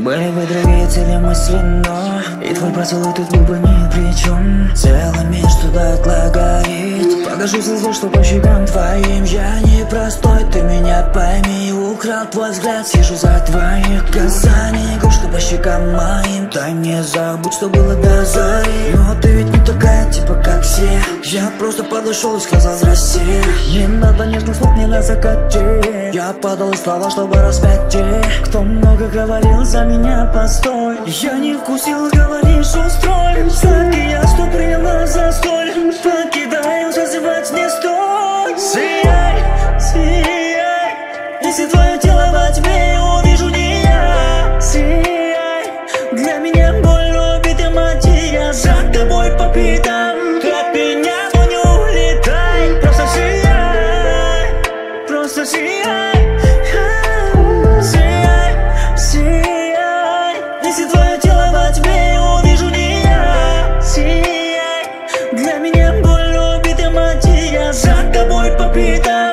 Были бы другие цели мысли, но и твой поцелуй тут был бы ни при чем. Целый мир туда отлагает. Покажу слезу, что по щекам твоим. Я не простой, ты меня пойми. Украл твой взгляд, сижу за твоих касаний. Губ, что по щекам моим. Дай мне забудь, что было до зари. Но ты ведь не такая, типа как все. Я просто подошел и сказал здрасте. Не надо нежных слов, не на закате. Я подал слова, чтобы распять тех, кто много говорил за меня, постой. Я не вкусил, говоришь, устрой. Сладкий я, что приняла за столь. Покидаю, зазывать не стой. Сияй, сияй. Если твое тело во тьме, увижу не я. Сияй. Для меня боль, убитая мотия. За тобой по пятам. От меня, но не улетай. Просто сияй. Просто сияй. Если твое тело во тьме, увижу не я. Сияй. Для меня боль, убитая мотия. За тобой по пятам.